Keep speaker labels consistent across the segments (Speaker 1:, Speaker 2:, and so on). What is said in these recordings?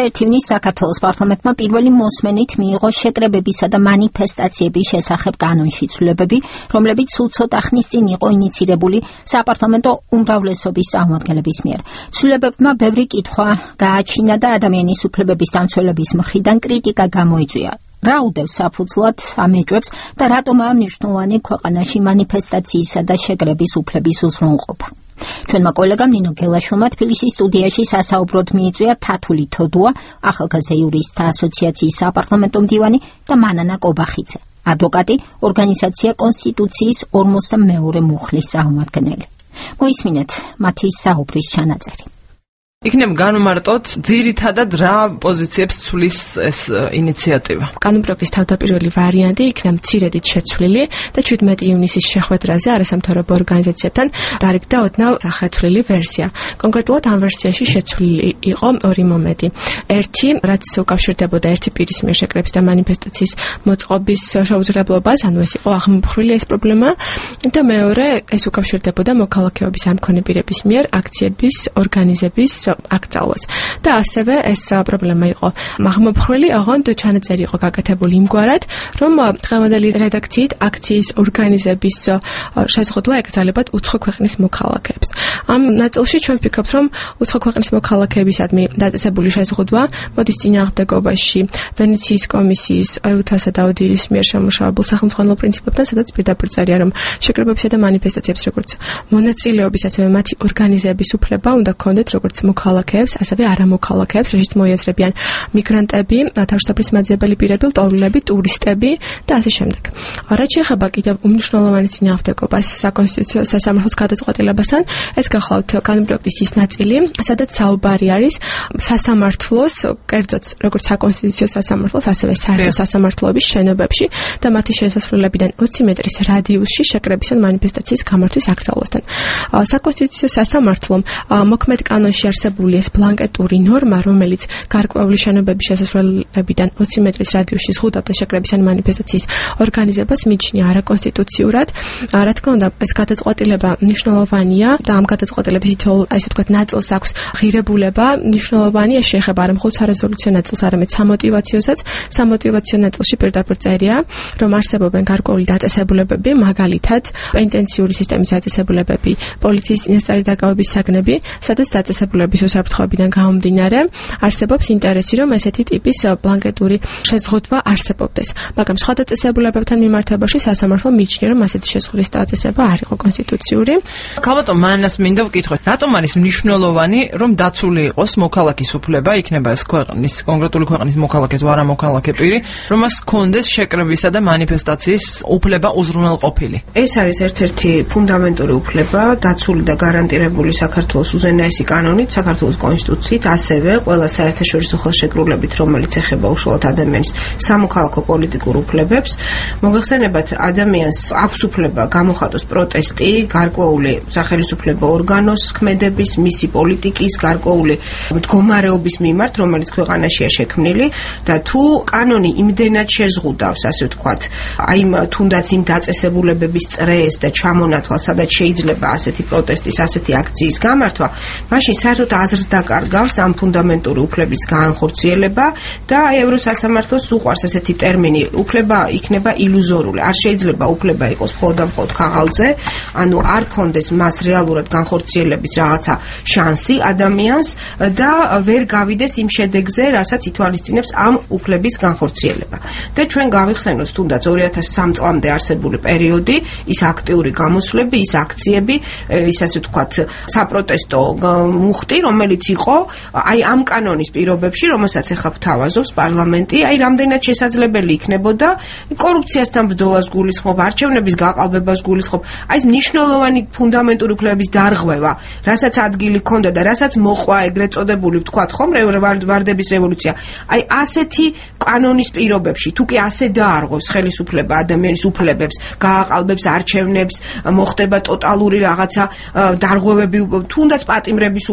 Speaker 1: ივნისს საქართველოს პარლამენტმა პირველი მოსმენით მიიღო შეკრებებისა და მანიფესტაციების შესახებ კანონში ცვლილებები, რომლებიც სულ ცოტა ხნის წინ იყო ინიცირებული საპარლამენტო უმრავლესობის წარმომადგენლების მიერ. ცვლილებებმა ბევრი კითხვა გააჩინა და ადამიანის უფლებების დამცველების მხრიდან კრიტიკა გამოიწვია. რა უდევს საფუძვლად ამ ეჭვებს და რატომაა მნიშვნელოვანი ქვეყანაში მანიფესტაციისა და შეკრების უფლების უზრუნველყოფა? ჩვენმა კოლეგამ ნინო გელაშვილმა თბილისის სტუდიაში სასაუბროდ მიიწვია თათული თოდუა, ახალგაზრდა იურისტთა ასოციაციის საპარლამენტო მდივანი და მანანა კობახიძე, ადვოკატი, ორგანიზაცია კონსტიტუციის 42 მუხლის წარმომადგენელი. მოისმინეთ მათი საუბრის ჩანაწერი.
Speaker 2: იქნებ განმარტოთ ძირითადად რა პოზიციებს ცვლის ეს ინიციატივა.
Speaker 3: კანონპროექტის თავდაპირველი ვარიანტი იქნა მცირედით შეცვლილი და 17 ივნისის შეხვედრაზე არასამთავრობო ორგანიზაციებთან დარიგდა ოდნავ სახეთვლილი ვერსია. კონკრეტულად ამ ვერსიაში შეცვლილი იყო ორი მომენტი. ერთი, რაც უკავშირდებოდა ერთი პირის მიერ შეკრების და მანიფესტაციის მოწყობის შეუძლებლობას, ანუ ეს იყო აღმოფხვრილი ეს პრობლემა, და მეორე, ეს უკავშირდებოდა მოქალაქეობის ან მქონე პირების მიერ აქციების ორგანიზების აკრძალვას. და ასევე ეს პრობლემა იყო აღმოფხვრილი, ოღონდ ჩანაწერი იყო გაკეთებული იმგვარად, რომ დღევანდელი რედაქციით აქციის ორგანიზების შეზღუდვა ეკრძალებათ უცხო ქვეყნის მოქალაქეებს. ამ ნაწილში ჩვენ ვფიქრობთ, რომ უცხო ქვეყნის მოქალაქეებისადმი დაწესებული შეზღუდვა მოდის წინააღმდეგობაში ვენეციის კომისიის ეუთასა და ოდირის მიერ შემუშავებულ სახელმწიფო პრინციპებთან, სადაც პირდაპირ წერია, რომ შეკრებებისა და მანიფესტაციებს როგორც მონაწილეობის, ასევე მათი ორგანიზების უფლება უნდა ჰქონდეთ როგორც მოქალაქეებს, ასევე არამოქალაქეებს, რაშიც მოიაზრებიან მიგრანტები, თავშესაფრის მაძიებელი პირები, ლტოლვილები, ტურისტები და ასე შემდეგ. რაც შეეხება კიდევ უმნიშვნელოვანეს წინააღმდეგობას საკონსტიტუციო სასამართლოს გადაწყვეტილებასთან, ეს გახლავთ კანონპროექტის ის ნაწილი, სადაც საუბარი არის სასამართლოს, კერძოდ როგორც საკონსტიტუციო სასამართლოს, ასევე საერთო სასამართლოების შენობებში და მათი შესასვლელებიდან 20 მეტრის რადიუსში შეკრების ან მანიფესტაციის გამართვის აკრძალვასთან. საკონსტიტუციო სასამართლომ მოქმედ კანონში არსებული ეს ბლანკეტური ნორმა, რომელიც გარკვეული შენობების შესასვლელებიდან 20 მეტრის რადიუსში ზღუდავდა შეკრების ან მანიფესტაციის ორგანიზებას, მიიჩნია არაკონსტიტუციურად. რა თქმა უნდა, ეს გადაწყვეტილება მნიშვნელოვანია და ამ გადაწყვეტილების თითოეულ, ასე ვთქვათ, ნაწილს აქვს ღირებულება. მნიშვნელოვანი ეს შეეხება არა მხოლოდ სარეზოლუციო ნაწილს, არამედ სამოტივაციოსაც. სამოტივაციო ნაწილში პირდაპირ წერია, რომ არსებობენ გარკვეული დაწესებულებები, მაგალითად, პენტენციური სისტემის დაწესებულებები, პოლიციის წინასწარი დაკავების საგნები, სადაც დაწესებულების უსაფრთხოებიდან გამომდინარე არსებობს ინტერესი, რომ ესეთი ტიპის ბლანკეტური შეზღუდვა არსებობდეს. მაგრამ სხვა დაწესებულებებთან მიმართებაში სასამართლომ მიიჩნია, რომ ასეთი შეზღუდვის დაწესება არ იყო კონსტიტუციური.
Speaker 2: ქალბატონ მანას მინდა ვკითხოთ, რატომ არის მნიშვნელოვანი, რომ დაცული იყოს მოქალაქის უფლება, იქნება ეს ქვეყნის, კონკრეტული ქვეყნის მოქალაქე თუ არამოქალაქე პირი, რომ მას ჰქონდეს შეკრებისა და მანიფესტაციის უფლება უზრუნველყოფილი?
Speaker 4: ეს არის ერთ-ერთი ფუნდამენტური უფლება, დაცული და გარანტირებული საქართველოს უზენაესი კანონით, საქართველოს კონსტიტუციით, ასევე ყველა საერთაშორისო ხელშეკრულებით, რომელიც ეხება უშუალოდ ადამიანის სამოქალაქო პოლიტიკურ უფლებებს. მოგეხსენებათ, ადამიანს აქვს უფლება გამოხატოს პროტესტი გარკვეული სახელისუფლებო ორგანოს ქმედების, მისი პოლიტიკის, გარკვეული მდგომარეობის მიმართ, რომელიც ქვეყანაშია შექმნილი და თუ კანონი იმდენად შეზღუდავს, ასე ვთქვათ, აი თუნდაც იმ დაწესებულებების წრეს და ჩამონათვალს, სადაც შეიძლება ასეთი პროტესტის, ასეთი აქციის გამართვა, მაშინ საერთოდ აზრს დაკარგავს ამ ფუნდამენტური უფლების განხორციელება და ევროსასამართლოს უყვარს ესეთი ტერმინი, უფლება იქნება ილუზორული. არ შეიძლება უფლება იყოს მხოლოდ ქაღალდზე, ანუ არ ქონდეს მას რეალურად განხორციელების რაღაცა შანსი ადამიანს და ვერ გავიდეს იმ შედეგზე, რასაც ითვალისწინებს ამ უფლების განხორციელება. და ჩვენ გავიხსენოთ თუნდაც 2003 წლამდე არსებული პერიოდი, ის აქტიური გამოსვლები, ის აქციები, ის ასე ვთქვათ, საპროტესტო მუხტი, რომელიც იყო აი ამ კანონის პირობებში, რომელსაც ახლა გვთავაზობს პარლამენტი, აი რამდენად შესაძლებელი იქნებოდა კორუფციასთან ბრძოლას გულისხმობ, არჩევნების გაყალბებას გულისხმობ, აი ეს მნიშვნელოვანი ფუნდამენტური უფლებების დარღვევა, რასაც ადგილი ჰქონდა და რასაც მოყვა ეგრეთ წოდებული, ვთქვათ ხომ, ვარდების რევოლუცია. აი ასეთი კანონის პირობებში, თუ კი ასე დაარღვევს ხელისუფლება ადამიანის უფლებებს, გააყალბებს არჩევნებს, მოხდება ტოტალური რაღაცა დარღვევები, თუნდაც პატიმრების უფლებების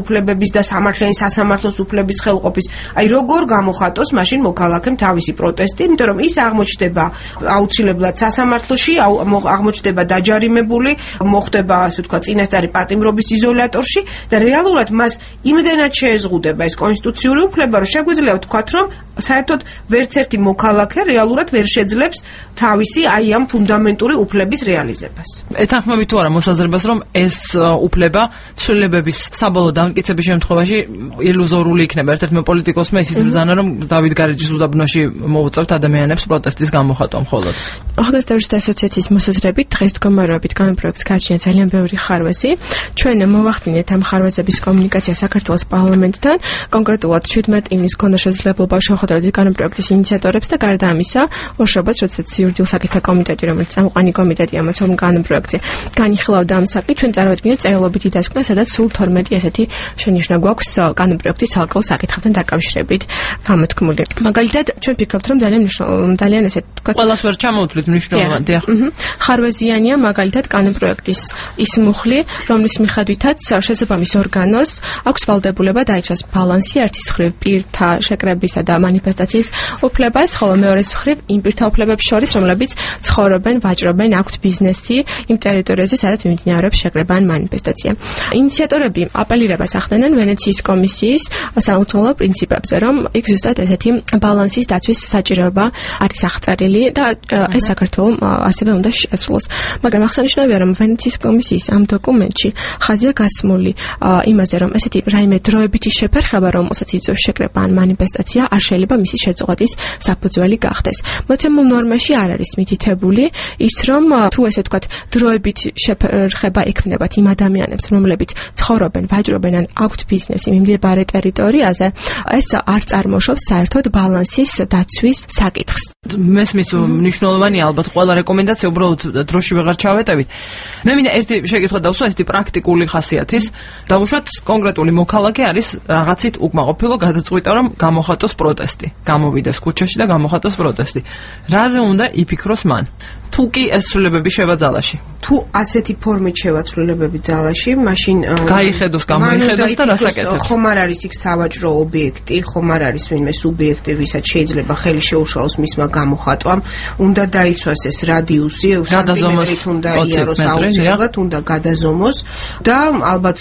Speaker 4: უფლების და სამართლიანი სასამართლოს უფლების ხელყოფის. Აი როგორ გამოხატოს მაშინ მოქალაქემ თავისი პროტესტი, იმიტომ რომ ის აღმოჩნდება აუცილებლად სასამართლოში, აღმოჩნდება დაჯარიმებული, მოხდება ასე ვთქვათ წინასწარი პატიმრობის იზოლატორში და რეალურად მას იმდენად შეეზღუდება ეს კონსტიტუციური უფლება, რომ შეგვიძლია ვთქვათ, რომ საერთოდ ვერც ერთი მოქალაქე რეალურად ვერ შეძლებს თავისი აი ამ ფუნდამენტური უფლების რეალიზებას.
Speaker 2: ეთანხმებით თუ არა მოსაზრებას, რომ ეს უფლება ცვლილებების საბოლოო დამტკიცების შემთხვევაში ილუზორული იქნება. ერთ-ერთმა პოლიტიკოსმა ისიც ბრძანა, რომ დავით გარეჯის უდაბნოში მოუწევთ ადამიანებს პროტესტის გამოხატვა მხოლოდ.
Speaker 3: ახალგაზრდათა ასოციაციის მოსაზრებით დღეს მდგომარეობით გამопроექტს გააჩნია ძალიან ბევრი ხარვეზი. ჩვენ მოვახდინეთ ამ ხარვეზების კომუნიკაცია საქართველოს პარლამენტთან, კონკრეტულად 17 ივნისს ჰქონდა შესაძლებლობა შევხვდებით გამопроექტის ინიციატორებს და გარდა ამისა, ორშაბათს, როდესაც იურიდიულ საკითხთა კომიტეტი, რომელიც წამყვანი კომიტეტია ამ გამопроექტზე, განიხილავდა ამ საკითხს, ჩვენ წარვადგინეთ წერილობითი დასკვნა, სადაც სულ 12 ესეთი შენიშვნა გვაქვს გამопроექტის ცალკეულ საკითხებთან დაკავშირებით გამოთქმული. მაგალითად, ჩვენ ვფიქრობთ, რომ ძალიან ესე ვთქვათ,
Speaker 2: ყველას ვერ ჩამოვთვლით მნიშვნელოვანი.
Speaker 3: ხარვეზიანია მაგალითად გამопроექტის ის მუხლი, რომლის მიხედვითაც შესაბამის ორგანოს აქვს ვალდებულება დაიცვას ბალანსი ერთის მხრივ პირთა შეკრებისა და მანიფესტაციის უფლებას, ხოლო მეორეს მხრივ იმ პირთა უფლებებს შორის, რომლებიც ცხოვრობენ, ვაჭრობენ, აქვთ ბიზნესი იმ ტერიტორიაზე, სადაც მიმდინარეობს შეკრება ან მანიფესტაცია. ინიციატორები აპელირებას ახდენენ ვენეციის კომისიის საუცხოო პრინციპებზე, რომ იქ ზუსტად ესეთი ბალანსის დაცვის საჭიროება არის აღწერილი და ეს საქართველოს ასევე უნდა შეეცვლოს. მაგრამ აღსანიშნავია, რომ ვენეციის კომისიის ამ დოკუმენტში ხაზია გასმული იმაზე, რომ ესეთი რაიმე დროებითი შეფერხება, რომელსაც იწვევს შეკრება ან მანიფესტაცია, არ შეიძლება მისი შეწყვეტის საფუძველი გახდეს. მოცემულ ნორმაში არ არის მითითებული ის, რომ თუ ესე ვთქვათ, დროებით შეფერხება ექმნებათ იმ ადამიანებს, რომლებიც ცხოვრობენ, ვაჭრობენ ან აქვთ ბიზნესი მიმდებარე ტერიტორიაზე, ეს არ წარმოშობს საერთოდ ბალანსის დაცვის საკითხს.
Speaker 2: მესმის მნიშვნელოვანი ალბათ ყველა რეკომენდაცია უბრალოდ დროში ვეღარ ჩავეტევით. მე მინდა ერთი შეკითხვა დავსვა, ესეთი პრაქტიკული ხასიათის. დავუშვათ კონკრეტული მოქალაქე არის რაღაცით უკმაყოფილო, გადაწყვიტა რომ გამოხატოს პროტესტი. გამოვიდეს ქუჩაში და გამოხატოს პროტესტი. რაზე უნდა იფიქროს მან? თუ კი ეს ცვლილებები შევა ძალაში.
Speaker 4: თუ ასეთი ფორმით შევა ცვლილებები ძალაში, მაშინ
Speaker 2: გაიხედოს, გამოიხედოს და რასაკეთებს.
Speaker 4: ხომ არ არის იქ სავაჭრო ობიექტი, ხომ არ არის ვინმე სუბიექტი, ვისაც შეიძლება ხელი შეუშალოს მისმა გამოხატვამ, უნდა დაიცვას ეს რადიუსი, სანტიმეტრით უნდა იაროს აუცილებლად, უნდა გადაზომოს და ალბათ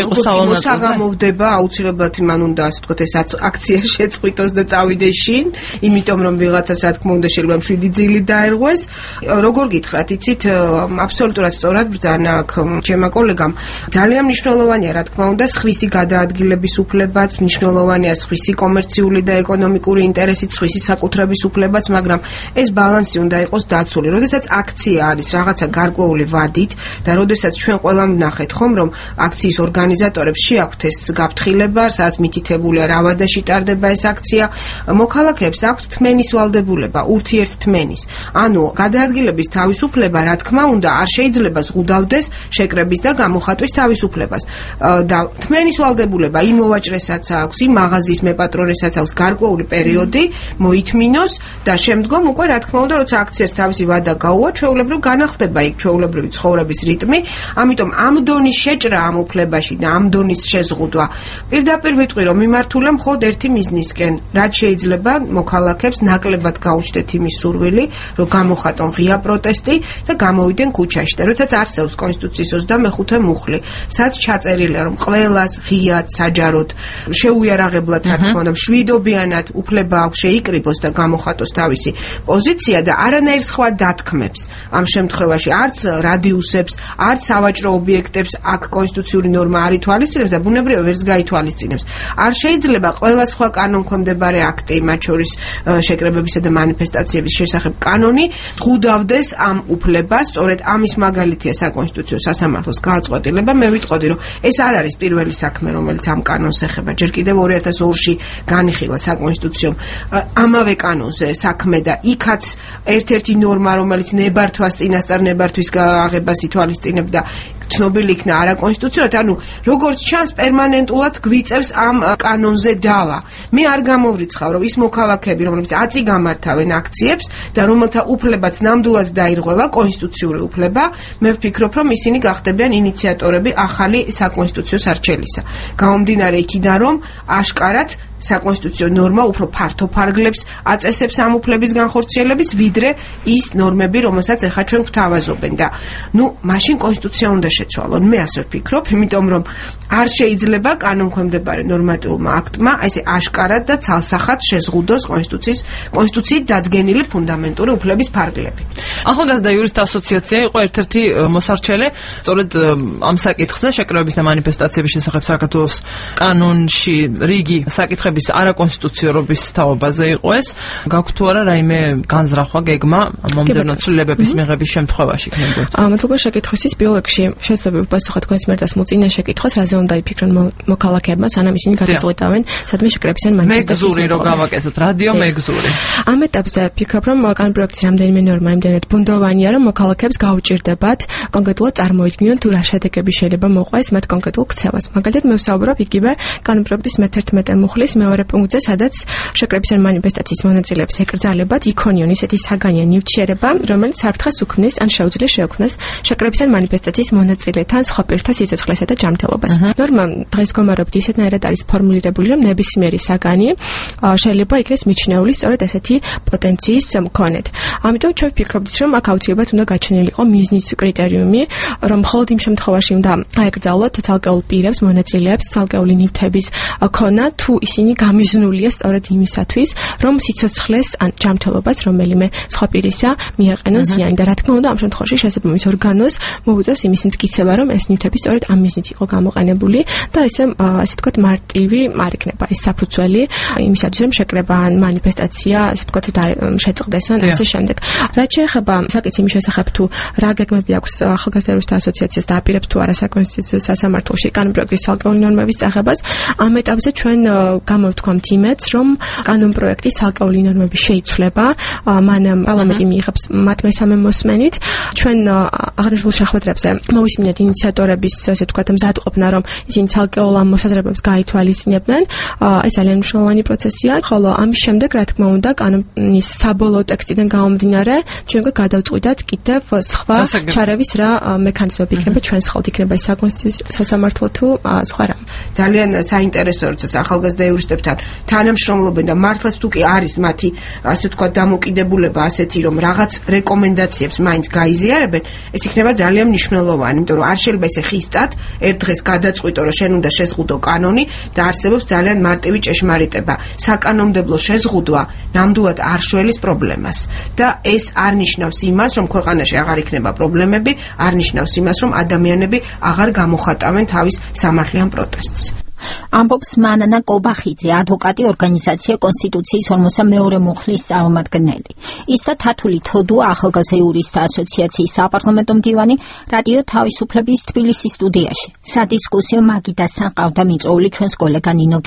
Speaker 4: მოსაღამოვდება აუცილებლად მან უნდა ასე ვთქვათ ეს აქცია შეწყვიტოს და წავიდეს შინ, იმიტომ რომ ვიღაცას რა თქმა უნდა შეიძლება მშვიდი ძილი დაერღვეს. როგორ გითხრათ, იცით, აბსოლუტურად სწორად ბრძანა აქ ჩემმა კოლეგამ. ძალიან მნიშვნელოვანია, რა თქმა უნდა, სხვისი გადაადგილების უფლებაც, მნიშვნელოვანია სხვისი კომერციული და ეკონომიკური ინტერესით, სხვისი საკუთრების უფლებაც, მაგრამ ეს ბალანსი უნდა იყოს დაცული. როდესაც აქცია არის რაღაცა გარკვეული ვადით და როდესაც ჩვენ ყველამ ვნახეთ ხომ, რომ აქციის ორგანიზატორებს შეაქვთ ეს გაფრთხილება, სადაც მითითებულია რა ვადაში ტარდება ეს აქცია, მოქალაქეებს აქვთ თმენის ვალდებულება, ურთიერთთმენის. ანუ გადაადგილების თავისუფლება, რა თქმა უნდა, არ შეიძლება ზღუდავდეს შეკრების და გამოხატვის თავისუფლებას. და თმენის ვალდებულება იმ მოვაჭრესაც აქვს, იმ მაღაზიის მეპატრონესაც აქვს გარკვეული პერიოდი მოითმინოს და შემდგომ უკვე რა თქმა უნდა, როცა აქციას თავისი ვადა გაუვა, ჩვეულებრივ განახლდება იქ ჩვეულებრივი ცხოვრების რიტმი. ამიტომ ამ დონის შეჭრა ამ უფლებაში და ამ დონის შეზღუდვა პირდაპირ ვიტყვი, რომ მიმართულია მხოლოდ ერთი მიზნისკენ, რაც შეიძლება მოქალაქეებს ნაკლებად გაუჩნდეთ იმის სურვილი, რომ გამოხატონ ღია პროტესტი და გამოვიდნენ ქუჩაში. და როდესაც არსებობს კონსტიტუციის 25 მუხლი, სადაც ჩაწერილია, რომ ყველას ღიად, საჯაროდ, შეუიარაღებლად, რა თქმა უნდა, მშვიდობიანად უფლება აქვს შეიკრიბოს და გამოხატოს თავისი პოზიცია და არანაირ სხვა დათქმებს ამ შემთხვევაში არც რადიუსებს, არც სავაჭრო ობიექტებს აქ კონსტიტუციური ნორმა არ ითვალისწინებს და ბუნებრივია ვერც გაითვალისწინებს. არ შეიძლება ყველა სხვა კანონქვემდებარე აქტი, მათ შორის შეკრებებისა და მანიფესტაციების შესახებ კანონი, ზღუდავდეს ამ უფლებას, სწორედ ამის მაგალითია საკონსტიტუციო სასამართლოს გააწყვეტილება. მე ვიტყოდი, რომ ეს არ არის პირველი საქმე, რომელიც ამ კანონს ეხება. ჯერ კიდევ 2002-ში განიხილა საკონსტიტუციომ ამავე კანონზე საქმე და იქაც ერთ-ერთი ნორმა, რომელიც ნებართვას წინასწარ ნებართვის აღებას ითვალისწინებდა, ცნობილი იქნა არაკონსტიტუციურად, ანუ როგორც ჩანს პერმანენტულად გვიწევს ამ კანონზე დავა. მე არ გამოვრიცხავ, რომ ის მოქალაქეები, რომლებიც აწი გამართავენ აქციებს და რომელთა უფლებაც ნამდვილად ნამდვილად დაირღვევა კონსტიტუციური უფლება, მე ვფიქრობ, რომ ისინი გახდებიან ინიციატორები ახალი საკონსტიტუციო სარჩელისა. გამომდინარე იქიდან, რომ აშკარად საკონსტიტუციო ნორმა უფრო ფართო ფარგლებს აწესებს ამ უფლების განხორციელების, ვიდრე ის ნორმები, რომელსაც ახლა ჩვენ გვთავაზობენ და მაშინ კონსტიტუცია უნდა შეცვალონ. მე ასე ვფიქრობ, იმიტომ რომ არ შეიძლება კანონქვემდებარე ნორმატიულმა აქტმა ესე აშკარად და ცალსახად შეზღუდოს კონსტიტუციით დადგენილი ფუნდამენტური უფლების ფარგლები.
Speaker 2: ახალგაზრდა იურისტთა ასოციაცია იყო ერთ-ერთი მოსარჩელე, სწორედ ამ საკითხზე შეკრებების და მანიფესტაციების შესახებ საქართველოს კანონში რიგი საკითხების არაკონსტიტუციურობის თაობაზე იყო ეს. გაქვთ თუ არა რაიმე განზრახვა გეგმა მომდევნო ცვლილებების მიღების შემთხვევაში იქნებოდა?
Speaker 3: მადლობა შეკითხვისთვის. პირველ რიგში შესაძლოა პასუხად თქვენს მიერ დასმოწინე შეკითხვას, რაზე უნდა იფიქრონ მოქალაქეებმა, სანამ ისინი გადაწყვეტავენ, სადმე შეკრებისან მანიფესტაციის
Speaker 2: მეგზური რომ გავაკეთოთ, რადიო მეგზური.
Speaker 3: ამ ეტაპზე ფიქრობ, რომ კანონპროექტის რამდენიმე ნორმა იმდენად ბუნდოვანია, რომ მოქალაქეებს გაუჭირდებათ კონკრეტულად წარმოიდგინონ თუ რა შედეგები შეიძლება მოყვეს მათ კონკრეტულ ქცევას. მაგალითად, მე ვსაუბრობ იგივე კანონპროექტის მე-11 მუხლის მეორე პუნქტზე, სადაც შეკრებისან მანიფესტაციის მონაწილეებს ეკრძალებათ იქონიონ ისეთი საგანია ნივთიერება, რომელიც საფრთხეს უქმნის ან შეუძლია შეექმნას შეკრებისან მანიფესტაციის მონაწილეთან სხვა პირთა სიცოცხლესა და ჯანმრთელობას. ნორმა დღეს გომარობთ ისეთნაირად არის ფორმულირებული, რომ ნებისმიერი საგანი შეიძლება იქნეს მიჩნეული სწორედ ესეთი პოტენციის მქონედ. ამიტომ ჩვენ ვფიქრობთ, რომ აქ აუცილებლად უნდა გაჩენილიყო მიზნის კრიტერიუმი, რომ მხოლოდ იმ შემთხვევაში უნდა აეკრძალოთ ცალკეულ პირებს, მონაწილეებს, ცალკეული ნივთების ქონა, თუ ისინი გამიზნულია სწორედ იმისათვის, რომ სიცოცხლეს ან ჯანმრთელობას რომელიმე სხვა პირისა მიაყენონ ზიანი და რა თქმა უნდა ამ შემთხვევაში შესაბამის ორგანოს მოუწევს იმის მტკიცება, რომ ეს ნივთები სწორედ ამ მიზნით იყო გამოყენებული და ასე ვთქვათ მარტივი არ იქნება ეს საფუძველი იმისათვის, რომ შეკრება ან მანიფესტაცია ასე ვთქვათ შეწყდეს ან ასე შემდეგ. რაც შეეხება საკითხის იმის შესახებ, თუ რა გეგმები აქვს ახალგაზრდა იურისტთა ასოციაციას და აპირებს თუ არა საკონსტიტუციო სასამართლოში კანონპროექტის ცალკეული ნორმების წაღებას, ამ ეტაპზე ჩვენ გამოვთქვამთ იმედს, რომ კანონპროექტის ცალკეული ნორმები შეიცვლება, მან პარლამენტი მიიღებს მათ მესამე მოსმენით. ჩვენ აღნიშნულ შეხვედრებზე მოვისმინეთ ინიციატორების ასე ვთქვათ მზადყოფნა, რომ ისინი ცალკეულ ამ მოსაზრებებს გაითვალისწინებდნენ. ეს ძალიან მნიშვნელოვანი პროცესია, ხოლო ამის შემდეგ, რა თქმა უნდა, კანონის საბოლოო ტექსტიდან გამომდინარე, ჩვენ გადავწყვიტეთ კიდევ სხვა ჩარევის რა მექანიზმები იქნება ჩვენს ხელთ, იქნება ეს საკონსტიტუციო სასამართლო თუ სხვა რამ.
Speaker 4: ძალიან საინტერესო, როდესაც ახალგაზრდა იურისტებთან თანამშრომლობენ და მართლაც თუ კი არის მათი ასე ვთქვათ დამოკიდებულება ასეთი, რომ რაღაც რეკომენდაციებს მაინც გაიზიარებენ, ეს იქნება ძალიან მნიშვნელოვანი, იმიტომ რომ არ შეიძლება ესე ხისტად ერთ დღეს გადაწყვიტო, რომ შენ უნდა შეზღუდო კანონი და არსებობს ძალიან მარტივი ჭეშმარიტება. საკანონმდებლო შეზღუდვა ნამდვილად არ შველის პრობლემას და ეს არ ნიშნავს იმას, რომ ქვეყანაში აღარ იქნება პრობლემები, არ ნიშნავს იმას, რომ ადამიანები აღარ გამოხატავენ თავის სამართლიან პროტესტს.
Speaker 1: ამბობს მანანა კობახიძე, ადვოკატი, ორგანიზაცია კონსტიტუციის 42 მუხლის წარმომადგენელი. ის და თათული თოდუა, ახალგაზრდა იურისტთა ასოციაციის საპარლამენტო მდივანი, რადიო თავისუფლების თბილისის სტუდიაში. სადისკუსიო მაგიდასთან ყავდა მიწვეული ჩვენს კოლეგა ნინო